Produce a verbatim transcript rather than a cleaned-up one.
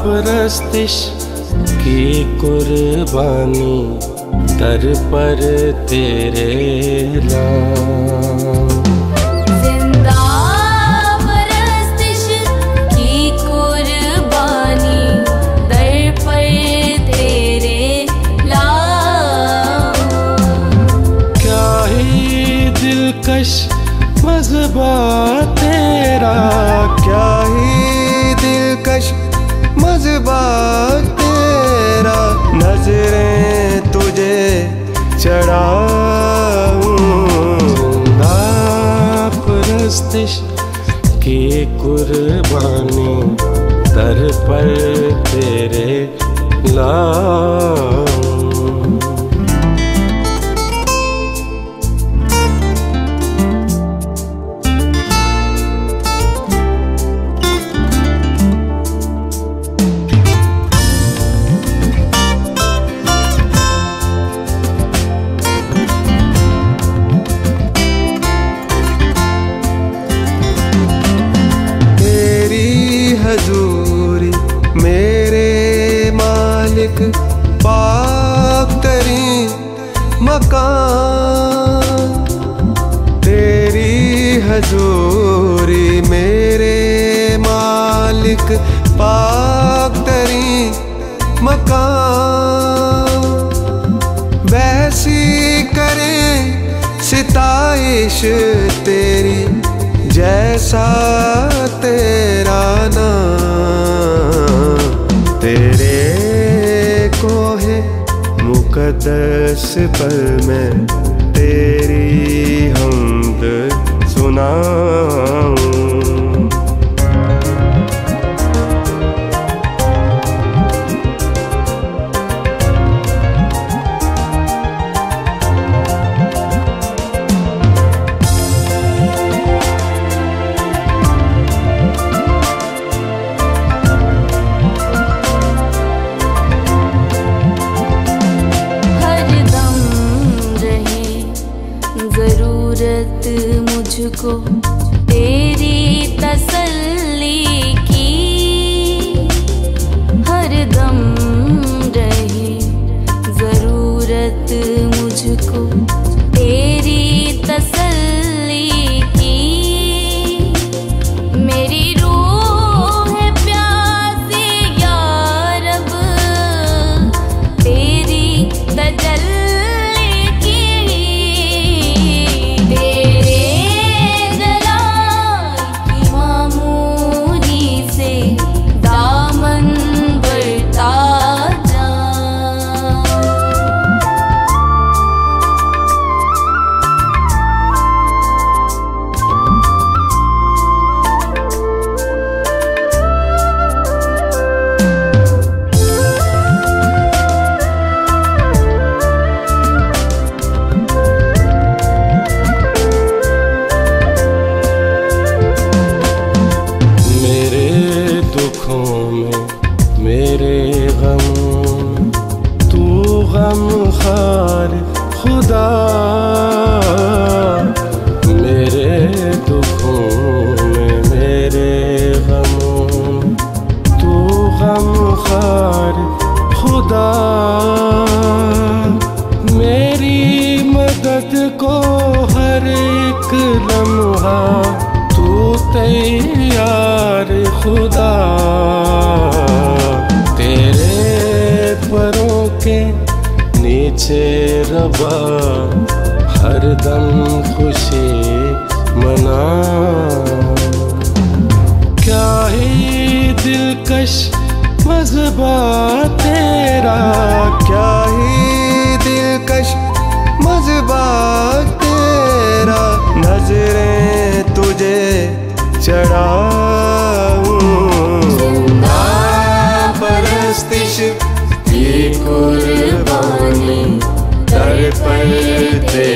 परस्तिश की कुर्बानी दर पर तेरे नाम। जिंदा परस्तिश की कुर्बानी दर पर तेरे नाम। क्या ही दिलकश मज़हबा तेरा, क्या ही दिलकश मज़हबा तेरा, नजरें तुझे चढ़ाऊं। जिंदा परस्तिश की कुर्बानी दर पर तेरे लाऊं। हजूरी मेरे मालिक पाक तरीन मकान। तेरी हजूरी मेरे मालिक पाक तरीन मकान। वैसी करे सिताइश तेरी जैसा तेरा नाम। तेरे कोहे मुकद्दस पर मैं तेरी हमद सुनाऊं। मुझको तेरी तसल्ली की हर दम रहे जरूरत मुझको तेरी तसल्ली की। मेरी रूह है प्यासी या रब तेरी तजल्ली गमखार खुदा। मेरे दुखों में मेरे गमों तू गमखार खुदा। मेरी मदद को हर एक लम्हा तू तैयार खुदा। तेरे परों के नीचे रबा हर दम खुशी मना। क्या ही दिलकश मज़हबा तेरा, क्या ही दिलकश मज़हबा तेरा, नजरें तुझे चढ़ाऊं। जिंदा परस्तिश की कुर्बानी दर पर तेरे